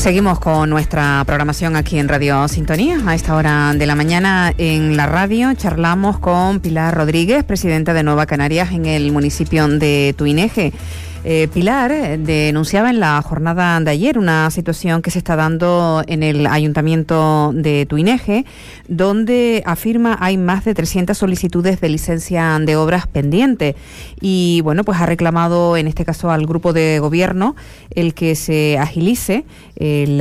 Seguimos con nuestra programación aquí en Radio Sintonía. A esta hora de la mañana en la radio charlamos con Pilar Rodríguez, presidenta de Nueva Canarias en el municipio de Tuineje. Pilar denunciaba en la jornada de ayer una situación que se está dando en el Ayuntamiento de Tuineje, donde afirma hay más de 300 solicitudes de licencia de obras pendientes y bueno, pues ha reclamado en este caso al grupo de gobierno el que se agilice el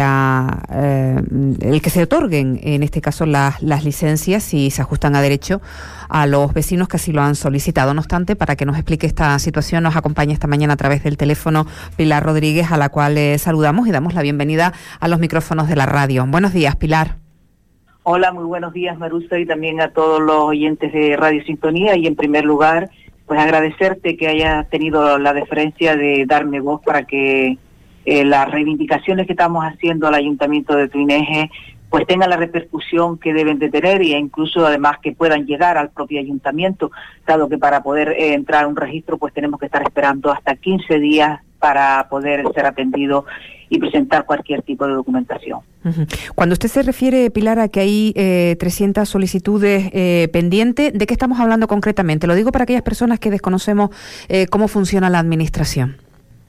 que se otorguen en este caso las licencias si se ajustan a derecho a los vecinos que así lo han solicitado. No obstante, para que nos explique esta situación, nos acompaña esta mañana a través del teléfono Pilar Rodríguez, a la cual saludamos y damos la bienvenida a los micrófonos de la radio. Buenos días, Pilar. Hola, muy buenos días, Marusa, y también a todos los oyentes de Radio Sintonía. Y en primer lugar, pues agradecerte que hayas tenido la deferencia de darme voz para que las reivindicaciones que estamos haciendo al Ayuntamiento de Tuineje pues tengan la repercusión que deben de tener e incluso además que puedan llegar al propio ayuntamiento, dado que para poder entrar a un registro pues tenemos que estar esperando hasta 15 días para poder ser atendido y presentar cualquier tipo de documentación. Cuando usted se refiere, Pilar, a que hay 300 solicitudes pendientes, ¿de qué estamos hablando concretamente? Lo digo para aquellas personas que desconocemos cómo funciona la administración.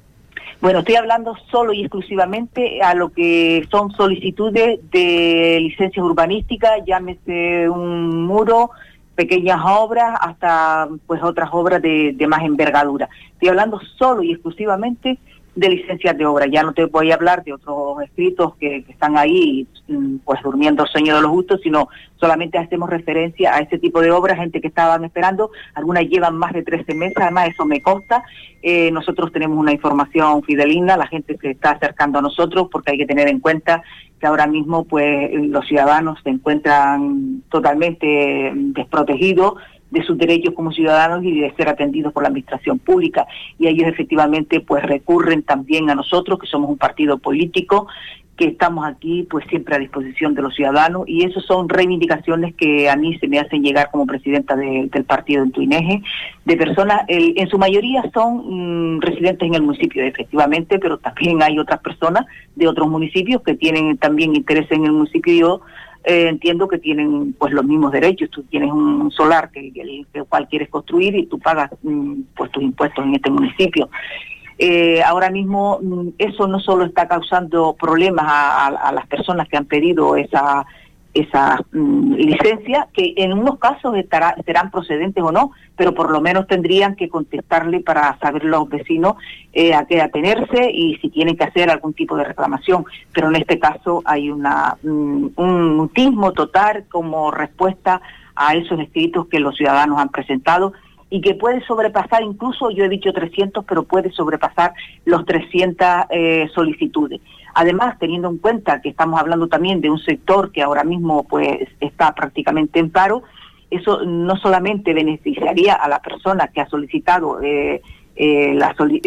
Bueno, estoy hablando solo y exclusivamente a lo que son solicitudes de licencias urbanísticas, llámese un muro, pequeñas obras, hasta pues otras obras de más envergadura. Estoy hablando solo y exclusivamente de licencias de obra. Ya no te voy a hablar de otros escritos que están ahí pues durmiendo el sueño de los justos, sino solamente hacemos referencia a ese tipo de obras, gente que estaban esperando, algunas llevan más de 13 meses, además eso me consta. Nosotros tenemos una información fidedigna, la gente se está acercando a nosotros porque hay que tener en cuenta que ahora mismo pues los ciudadanos se encuentran totalmente desprotegidos de sus derechos como ciudadanos y de ser atendidos por la administración pública, y ellos efectivamente pues recurren también a nosotros, que somos un partido político, que estamos aquí pues siempre a disposición de los ciudadanos, y eso son reivindicaciones que a mí se me hacen llegar como presidenta del partido en Tuineje, de personas, en su mayoría son residentes en el municipio efectivamente, pero también hay otras personas de otros municipios que tienen también interés en el municipio. Yo entiendo que tienen pues los mismos derechos. Tú tienes un solar que cual quieres construir y tú pagas pues tus impuestos en este municipio. Ahora mismo eso no solo está causando problemas a las personas que han pedido esa licencia, que en unos casos serán procedentes o no, pero por lo menos tendrían que contestarle para saber los vecinos a qué atenerse y si tienen que hacer algún tipo de reclamación. Pero en este caso hay un mutismo total como respuesta a esos escritos que los ciudadanos han presentado y que puede sobrepasar, incluso yo he dicho 300, pero puede sobrepasar los 300 solicitudes. Además, teniendo en cuenta que estamos hablando también de un sector que ahora mismo pues está prácticamente en paro, eso no solamente beneficiaría a la persona que ha solicitado el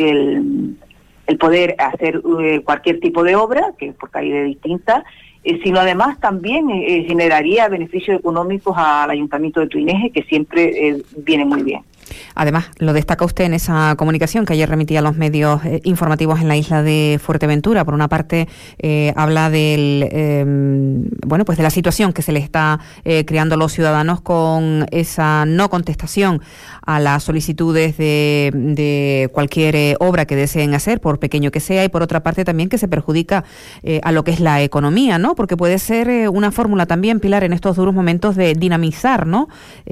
poder hacer cualquier tipo de obra, que porque hay de distintas, sino además también generaría beneficios económicos al Ayuntamiento de Tuineje, que siempre viene muy bien. Además, lo destaca usted en esa comunicación que ayer remitía a los medios informativos en la isla de Fuerteventura. Por una parte, habla del pues de la situación que se le está creando a los ciudadanos con esa no contestación a las solicitudes de cualquier obra que deseen hacer, por pequeño que sea, y por otra parte también que se perjudica a lo que es la economía, ¿no? Porque puede ser una fórmula también, Pilar, en estos duros momentos de dinamizar, ¿no?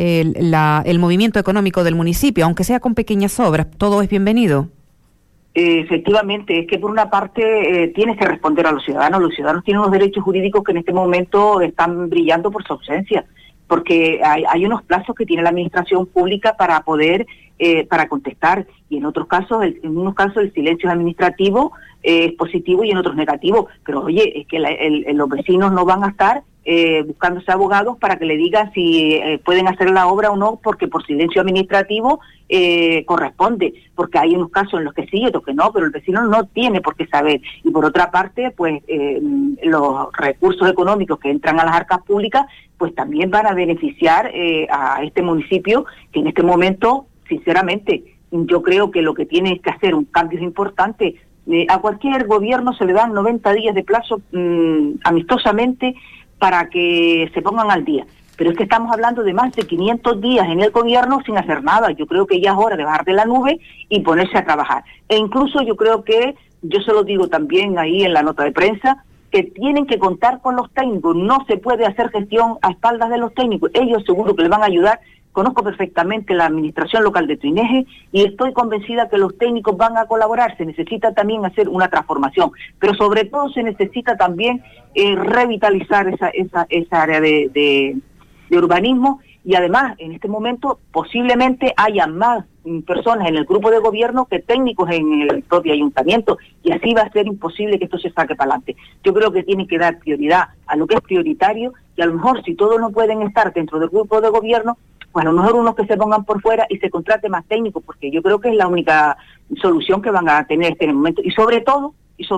El movimiento económico del municipio, aunque sea con pequeñas obras, todo es bienvenido. Efectivamente, es que por una parte tienes que responder a los ciudadanos tienen unos derechos jurídicos que en este momento están brillando por su ausencia, porque hay unos plazos que tiene la administración pública para poder, para contestar, y en otros casos, en unos casos el silencio administrativo es positivo y en otros negativo, pero oye, es que los vecinos no van a estar buscándose abogados para que le digan si pueden hacer la obra o no, porque por silencio administrativo corresponde, porque hay unos casos en los que sí y otros que no, pero el vecino no tiene por qué saber. Y por otra parte, pues los recursos económicos que entran a las arcas públicas, pues también van a beneficiar a este municipio, que en este momento, sinceramente, yo creo que lo que tiene que hacer un cambio importante A cualquier gobierno se le dan 90 días de plazo amistosamente para que se pongan al día. Pero es que estamos hablando de más de 500 días en el gobierno sin hacer nada. Yo creo que ya es hora de bajar de la nube y ponerse a trabajar. E incluso yo creo que, yo se lo digo también ahí en la nota de prensa, que tienen que contar con los técnicos. No se puede hacer gestión a espaldas de los técnicos. Ellos seguro que les van a ayudar. Conozco perfectamente la administración local de Tuineje y estoy convencida que los técnicos van a colaborar. Se necesita también hacer una transformación, pero sobre todo se necesita también revitalizar esa área de urbanismo, y además en este momento posiblemente haya más personas en el grupo de gobierno que técnicos en el propio ayuntamiento, y así va a ser imposible que esto se saque para adelante. Yo creo que tienen que dar prioridad a lo que es prioritario, y a lo mejor si todos no pueden estar dentro del grupo de gobierno, pues a lo mejor unos que se pongan por fuera y se contrate más técnicos, porque yo creo que es la única solución que van a tener en el momento. Y sobre todo,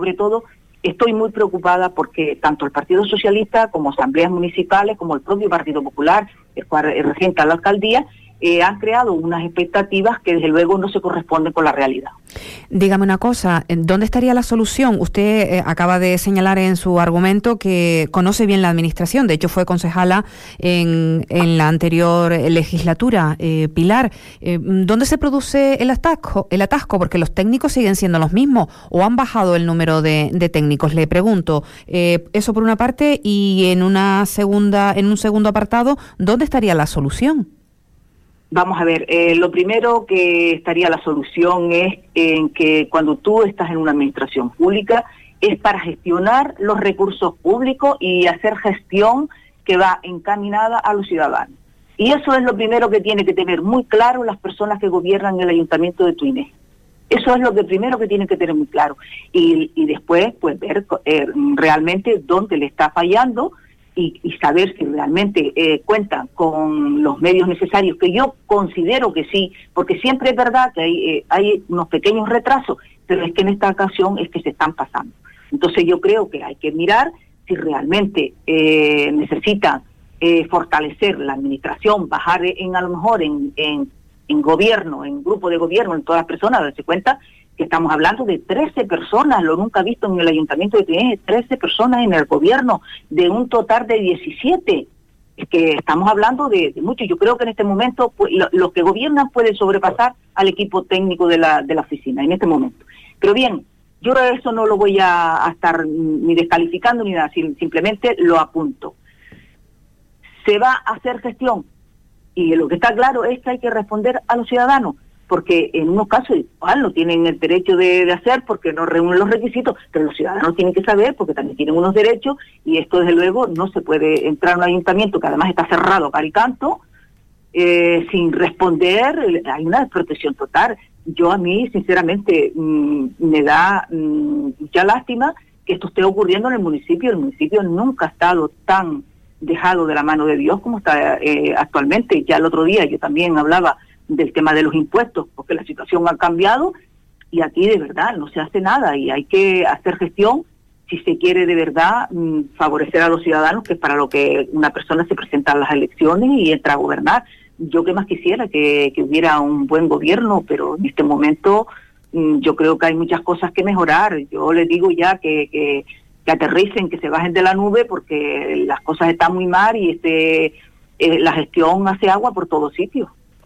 estoy muy preocupada porque tanto el Partido Socialista como asambleas municipales, como el propio Partido Popular, el cual regenta la alcaldía, han creado unas expectativas que desde luego no se corresponden con la realidad. Dígame una cosa, ¿dónde estaría la solución? Usted acaba de señalar en su argumento que conoce bien la administración, de hecho fue concejala en la anterior legislatura. Pilar, ¿dónde se produce el atasco? Porque los técnicos siguen siendo los mismos, ¿o han bajado el número de técnicos? Le pregunto, eso por una parte, y en un segundo apartado, ¿dónde estaría la solución? Vamos a ver, lo primero que estaría la solución es en que cuando tú estás en una administración pública es para gestionar los recursos públicos y hacer gestión que va encaminada a los ciudadanos. Y eso es lo primero que tiene que tener muy claro las personas que gobiernan el Ayuntamiento de Tuineje. Eso es lo que primero que tienen que tener muy claro. Y después, pues ver realmente dónde le está fallando, y saber si realmente cuentan con los medios necesarios, que yo considero que sí, porque siempre es verdad que hay unos pequeños retrasos, pero es que en esta ocasión es que se están pasando. Entonces yo creo que hay que mirar si realmente necesita fortalecer la administración, bajar a lo mejor en gobierno, en grupo de gobierno, en todas las personas, darse cuenta que estamos hablando de 13 personas, lo nunca visto en el Ayuntamiento de Tuineje, 13 personas en el gobierno, de un total de 17. Es que estamos hablando de mucho. Yo creo que en este momento pues, los que gobiernan pueden sobrepasar al equipo técnico de la oficina, en este momento. Pero bien, yo eso no lo voy a estar ni descalificando ni nada, simplemente lo apunto. Se va a hacer gestión, y lo que está claro es que hay que responder a los ciudadanos, porque en unos casos igual no tienen el derecho de hacer porque no reúnen los requisitos, pero los ciudadanos tienen que saber porque también tienen unos derechos, y esto desde luego no se puede entrar a un ayuntamiento que además está cerrado a caricanto sin responder. Hay una desprotección total. Yo a mí sinceramente me da mucha lástima que esto esté ocurriendo en el municipio. El municipio nunca ha estado tan dejado de la mano de Dios como está actualmente. Ya el otro día yo también hablaba del tema de los impuestos, porque la situación ha cambiado y aquí de verdad no se hace nada, y hay que hacer gestión si se quiere de verdad favorecer a los ciudadanos, que es para lo que una persona se presenta a las elecciones y entra a gobernar. Yo que más quisiera que hubiera un buen gobierno, pero en este momento yo creo que hay muchas cosas que mejorar. Yo les digo ya que aterricen, que se bajen de la nube, porque las cosas están muy mal y la gestión hace agua por todos sitios.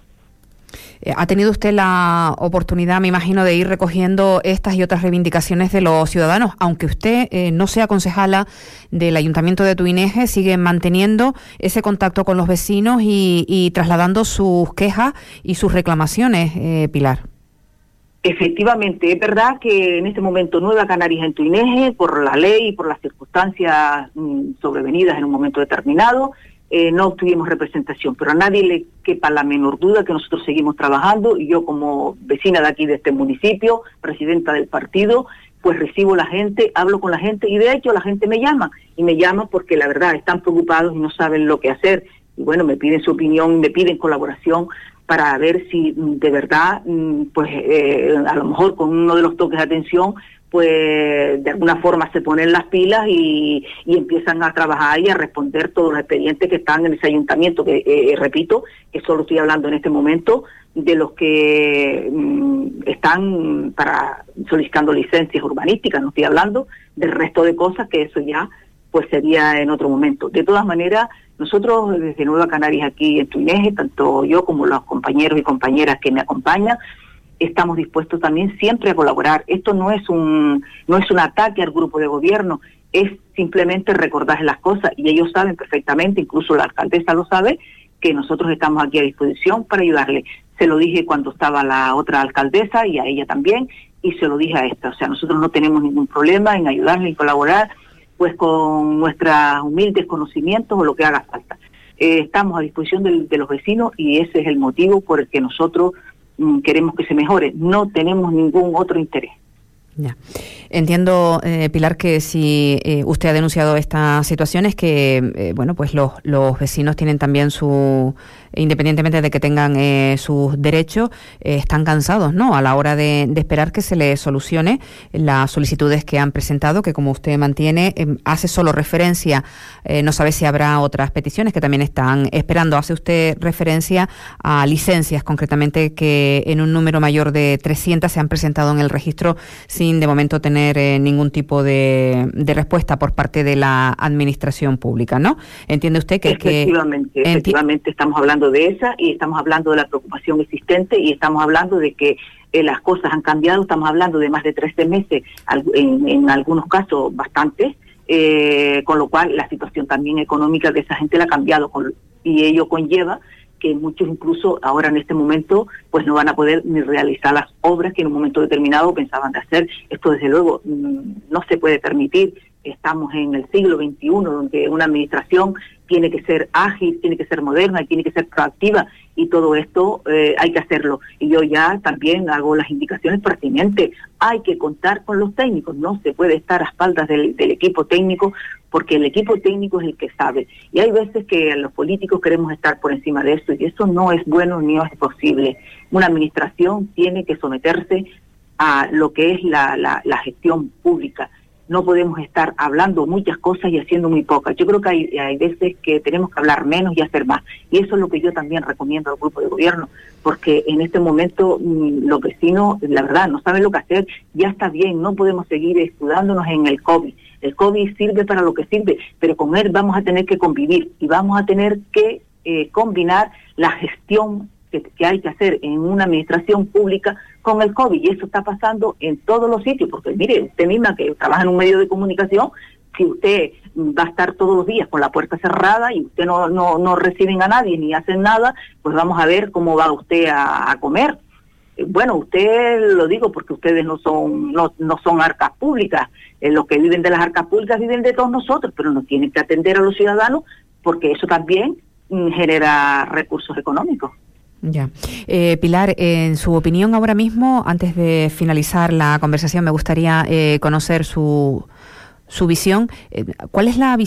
¿Ha tenido usted la oportunidad, me imagino, de ir recogiendo estas y otras reivindicaciones de los ciudadanos? Aunque usted no sea concejala del Ayuntamiento de Tuineje, sigue manteniendo ese contacto con los vecinos y trasladando sus quejas y sus reclamaciones, Pilar. Efectivamente, es verdad que en este momento Nueva Canarias en Tuineje, por la ley y por las circunstancias sobrevenidas en un momento determinado, no obtuvimos representación, pero a nadie le quepa la menor duda que nosotros seguimos trabajando, y yo como vecina de aquí de este municipio, presidenta del partido, pues recibo la gente, hablo con la gente, y de hecho la gente me llama porque la verdad están preocupados y no saben lo que hacer, y bueno, me piden su opinión, me piden colaboración para ver si de verdad, pues a lo mejor con uno de los toques de atención pues de alguna forma se ponen las pilas y empiezan a trabajar y a responder todos los expedientes que están en ese ayuntamiento, que repito, que solo estoy hablando en este momento de los que están solicitando licencias urbanísticas, no estoy hablando del resto de cosas, que eso ya pues sería en otro momento. De todas maneras, nosotros desde Nueva Canarias aquí en Tuineje, tanto yo como los compañeros y compañeras que me acompañan, estamos dispuestos también siempre a colaborar. Esto no es un ataque al grupo de gobierno, es simplemente recordar las cosas, y ellos saben perfectamente, incluso la alcaldesa lo sabe, que nosotros estamos aquí a disposición para ayudarle. Se lo dije cuando estaba la otra alcaldesa y a ella también, y se lo dije a esta. O sea, nosotros no tenemos ningún problema en ayudarle y colaborar, pues con nuestros humildes conocimientos o lo que haga falta. Estamos a disposición de los vecinos, y ese es el motivo por el que nosotros queremos que se mejore. No tenemos ningún otro interés. Ya. Entiendo, Pilar, que si usted ha denunciado estas situaciones, que bueno, pues los vecinos tienen también independientemente de que tengan sus derechos, están cansados, ¿no?, a la hora de esperar que se les solucione las solicitudes que han presentado, que como usted mantiene, hace solo referencia, no sabe si habrá otras peticiones que también están esperando. Hace usted referencia a licencias, concretamente, que en un número mayor de 300 se han presentado en el registro sin de momento tener ningún tipo de respuesta por parte de la administración pública, ¿no? ¿Entiende usted que...? Efectivamente estamos hablando de esa, y estamos hablando de la preocupación existente, y estamos hablando de que las cosas han cambiado. Estamos hablando de más de 13 meses, en algunos casos bastantes, con lo cual la situación también económica de esa gente la ha cambiado, y ello conlleva que muchos incluso ahora en este momento pues no van a poder ni realizar las obras que en un momento determinado pensaban de hacer. Esto desde luego no se puede permitir. Estamos en el siglo XXI, donde una administración tiene que ser ágil, tiene que ser moderna y tiene que ser proactiva, y todo esto hay que hacerlo. Y yo ya también hago las indicaciones pertinentes. Hay que contar con los técnicos, no se puede estar a espaldas del equipo técnico, porque el equipo técnico es el que sabe. Y hay veces que los políticos queremos estar por encima de eso, y eso no es bueno ni no es posible. Una administración tiene que someterse a lo que es la gestión pública. No podemos estar hablando muchas cosas y haciendo muy pocas. Yo creo que hay veces que tenemos que hablar menos y hacer más. Y eso es lo que yo también recomiendo al grupo de gobierno, porque en este momento los vecinos, la verdad, no saben lo que hacer. Ya está bien, no podemos seguir escudándonos en el COVID. El COVID sirve para lo que sirve, pero con él vamos a tener que convivir, y vamos a tener que combinar la gestión que hay que hacer en una administración pública con el COVID, y eso está pasando en todos los sitios, porque mire, usted misma que trabaja en un medio de comunicación, si usted va a estar todos los días con la puerta cerrada y usted no reciben a nadie ni hacen nada, pues vamos a ver cómo va usted a comer. Bueno, usted lo digo porque ustedes no son arcas públicas. Los que viven de las arcas públicas viven de todos nosotros, pero nos tienen que atender a los ciudadanos, porque eso también genera recursos económicos. Ya. Pilar, en su opinión ahora mismo, antes de finalizar la conversación, me gustaría conocer su visión. ¿Cuál es la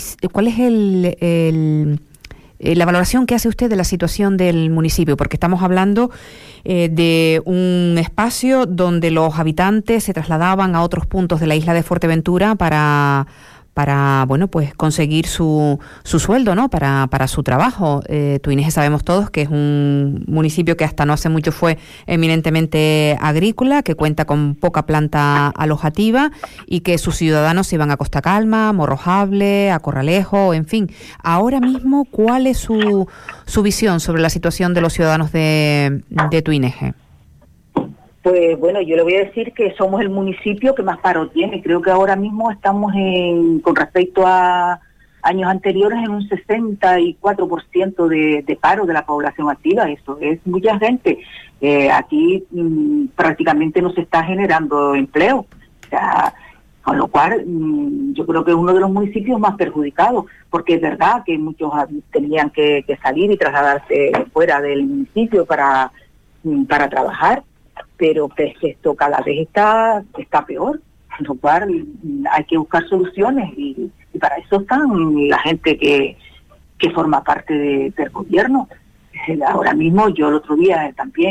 valoración que hace usted de la situación del municipio? Porque estamos hablando de un espacio donde los habitantes se trasladaban a otros puntos de la isla de Fuerteventura para bueno, pues conseguir su sueldo, ¿no?, para su trabajo. Tuineje sabemos todos que es un municipio que hasta no hace mucho fue eminentemente agrícola, que cuenta con poca planta alojativa, y que sus ciudadanos se iban a Costa Calma, Morrojable, a Corralejo, en fin. Ahora mismo, ¿cuál es su visión sobre la situación de los ciudadanos de Tuineje? Pues bueno, yo le voy a decir que somos el municipio que más paro tiene. Creo que ahora mismo estamos con respecto a años anteriores, en un 64% de paro de la población activa. Eso es mucha gente. Aquí prácticamente no se está generando empleo. O sea, con lo cual yo creo que es uno de los municipios más perjudicados, porque es verdad que muchos tenían que salir y trasladarse fuera del municipio para trabajar, pero que esto cada vez está peor, con lo cual hay que buscar soluciones, y para eso están la gente que forma parte del gobierno. Ahora mismo, yo el otro día también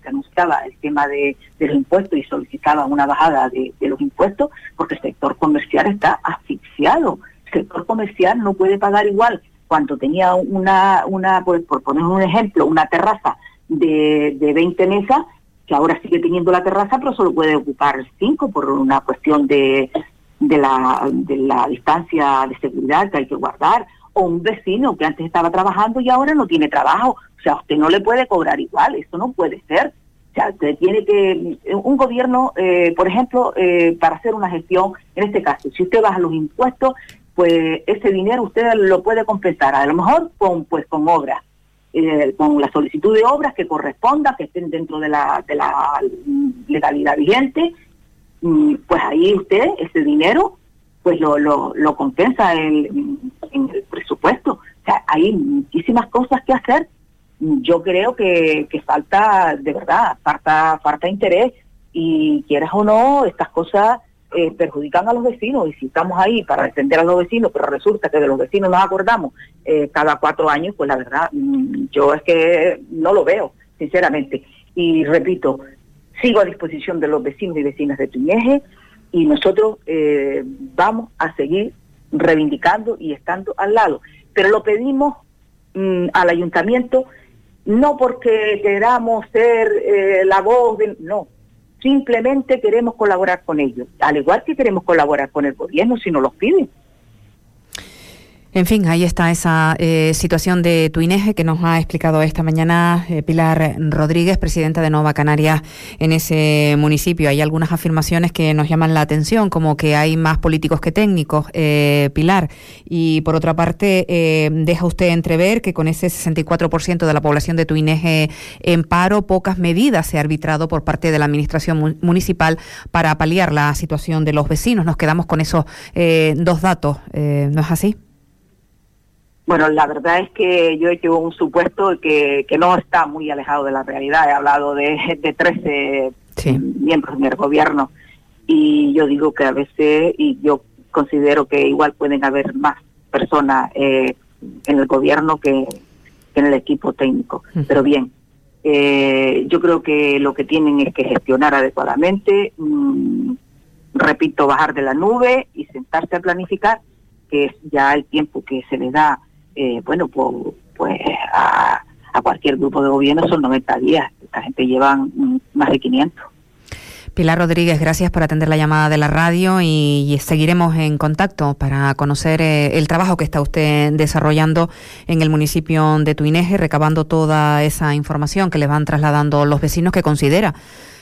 se anunciaba el tema de los impuestos y solicitaba una bajada de los impuestos, porque el sector comercial está asfixiado. El sector comercial no puede pagar igual cuando tenía pues, por poner un ejemplo, una terraza de 20 mesas, que ahora sigue teniendo la terraza, pero solo puede ocupar 5 por una cuestión de la distancia de seguridad que hay que guardar, o un vecino que antes estaba trabajando y ahora no tiene trabajo. O sea, usted no le puede cobrar igual, eso no puede ser. O sea, usted tiene que, un gobierno, por ejemplo, para hacer una gestión, en este caso, si usted baja los impuestos, pues ese dinero usted lo puede compensar, a lo mejor con obras, con la solicitud de obras que corresponda, que estén dentro de la legalidad vigente, pues ahí usted ese dinero pues lo compensa en el presupuesto. O sea, hay muchísimas cosas que hacer. Yo creo que falta, de verdad, falta interés, y quieras o no, estas cosas perjudican a los vecinos, y si estamos ahí para defender a los vecinos, pero resulta que de los vecinos nos acordamos cada 4 años, pues la verdad, yo es que no lo veo, sinceramente. Y repito, sigo a disposición de los vecinos y vecinas de Tuineje, y nosotros vamos a seguir reivindicando y estando al lado. Pero lo pedimos al ayuntamiento, no porque queramos ser la voz no, simplemente queremos colaborar con ellos, al igual que queremos colaborar con el gobierno si nos los piden. En fin, ahí está esa situación de Tuineje que nos ha explicado esta mañana Pilar Rodríguez, presidenta de Nueva Canarias en ese municipio. Hay algunas afirmaciones que nos llaman la atención, como que hay más políticos que técnicos, Pilar. Y por otra parte, deja usted entrever que con ese 64% de la población de Tuineje en paro, pocas medidas se ha arbitrado por parte de la administración municipal para paliar la situación de los vecinos. Nos quedamos con esos 2 datos, ¿no es así? Bueno, la verdad es que yo he hecho un supuesto que no está muy alejado de la realidad. He hablado de 13 miembros del gobierno, y yo digo que a veces, y yo considero que igual pueden haber más personas en el gobierno que en el equipo técnico. Pero bien, yo creo que lo que tienen es que gestionar adecuadamente, repito, bajar de la nube y sentarse a planificar, que es ya el tiempo que se le da pues a cualquier grupo de gobierno. Son 90 días. Esta gente lleva más de 500. Pilar Rodríguez, gracias por atender la llamada de la radio, y seguiremos en contacto para conocer el trabajo que está usted desarrollando en el municipio de Tuineje, recabando toda esa información que le van trasladando los vecinos que consideran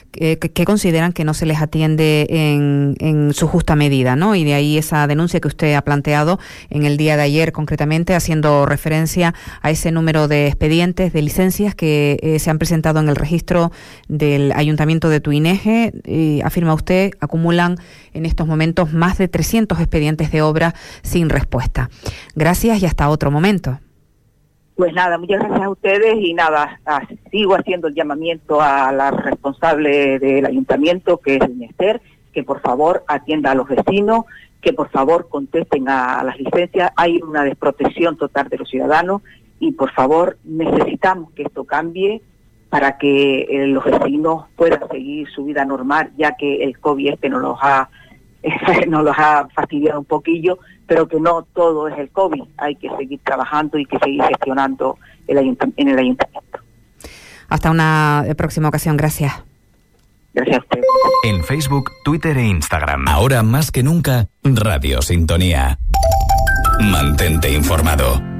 que no se les atiende en su justa medida, ¿no? Y de ahí esa denuncia que usted ha planteado en el día de ayer, concretamente, haciendo referencia a ese número de expedientes de licencias que se han presentado en el registro del Ayuntamiento de Tuineje. Afirma usted, acumulan en estos momentos más de 300 expedientes de obra sin respuesta. Gracias y hasta otro momento. Pues nada, muchas gracias a ustedes, y nada, sigo haciendo el llamamiento a la responsable del ayuntamiento, que es doña Esther, que por favor atienda a los vecinos, que por favor contesten a las licencias. Hay una desprotección total de los ciudadanos, y por favor necesitamos que esto cambie para que los vecinos puedan seguir su vida normal, ya que el COVID nos los ha fastidiado un poquillo, pero que no todo es el COVID. Hay que seguir trabajando y que seguir gestionando en el ayuntamiento. Hasta una próxima ocasión. Gracias. Gracias a usted. En Facebook, Twitter e Instagram. Ahora más que nunca, Radio Sintonía. Mantente informado.